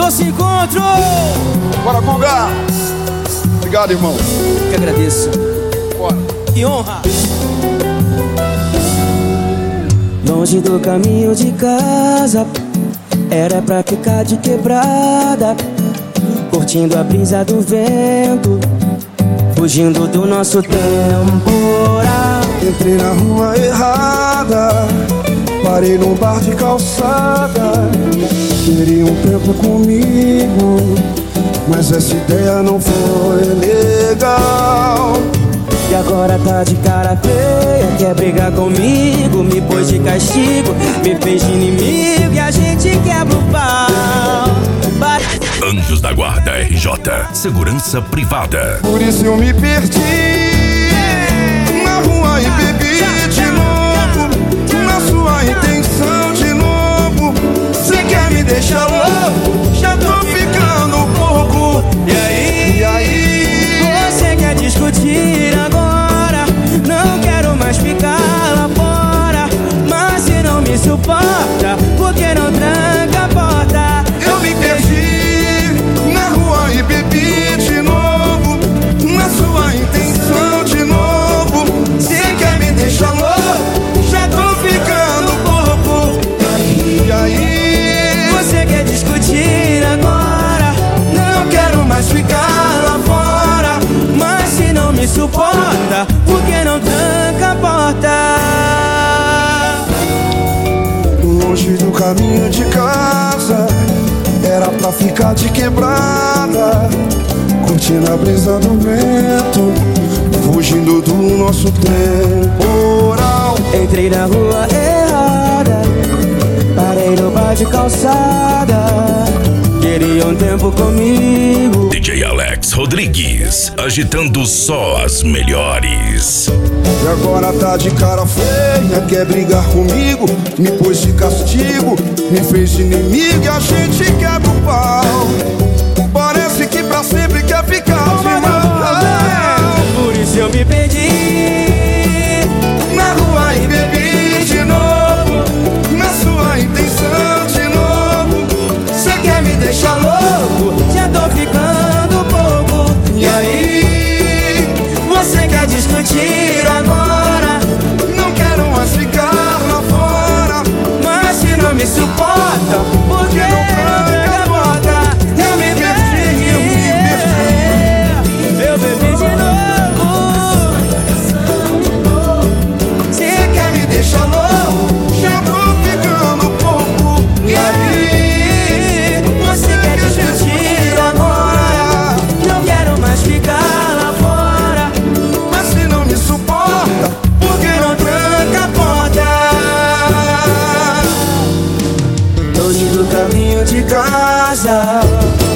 doce encontro. Bora, Guga. Obrigado, irmão. Que agradeço. Bora. Que honra. Longe do caminho de casa, era pra ficar de quebrada, curtindo a brisa do vento, fugindo do nosso temporal. Entrei na rua errada, parei num bar de calçada. Queria um tempo comigo, mas essa ideia não foi legal. E agora tá de cara feia, quer brigar comigo, me pôs de castigo, me fez de inimigo e a gente quebra o pau. Anjos da Guarda RJ, segurança privada. Por isso eu me perdi na rua e bebi de novo, na sua intenção de novo. Cê quer me deixar louco? Já tô ficando pouco. E aí? Você quer discutir agora? Não quero mais ficar lá fora. Mas se não me suporta, por que não tranca a porta? Eu me perdi na rua e bebi de novo, na sua intenção de novo. Cê quer me deixar louco? Já tô ficando pouco. E aí? Você quer discutir agora? Não quero mais ficar lá fora. Mas se não me suporta, por que não tranca a porta? Longe do caminho de casa, era pra ficar de quebrada, curtindo a brisa do vento, fugindo do nosso temporal. Entrei na rua errada, parei no bar de calçada. Queria um tempo comigo. DJ Alex Rodrigues, agitando só as melhores. E agora tá de cara feia, quer brigar comigo, me pôs de castigo, me fez de inimigo e a gente quebra o pau. Parece que pra sempre quer ficar de mal. Por isso eu me perdi na rua e bebi de novo, na sua intenção de novo. Cê quer me deixar louco? Já tô ficando pouco. E aí? Você quer discutir agora? Não quero mais ficar lá fora. Mas se não me suporta, por que não tranca a porta? Eu me perdi, eu bebi de novo. Cê quer me deixar louco? Já tô ficando pouco. E aí? Você quer discutir agora? Não quero mais ficar lá fora. Mas se não me suporta, por que não tranca a porta? Longe do caminho de casa,